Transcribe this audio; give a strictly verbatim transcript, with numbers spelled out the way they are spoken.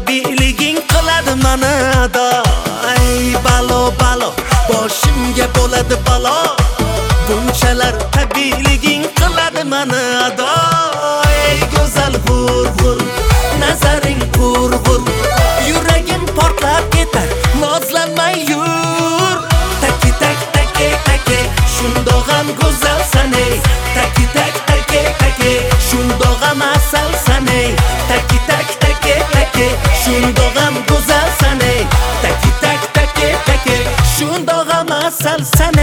tabiiyliging qiladi mani ado. Ey balo balo, boshimga bo'ladi balo. Bunchalar tabiiyliging qiladi mani ado. Ey go'zal g'ur g'ur, nazaring g'ur g'ur, yuragim portlab ketar, nozlanmay yur. Taki tak take take, shundoq ham go'zalsan ey. Taki tak take take, shundoq ham asalsan ey. Taki tak take take, shundoq ham go'zalsan ey. Taki tak take take, shundoq ham asalsan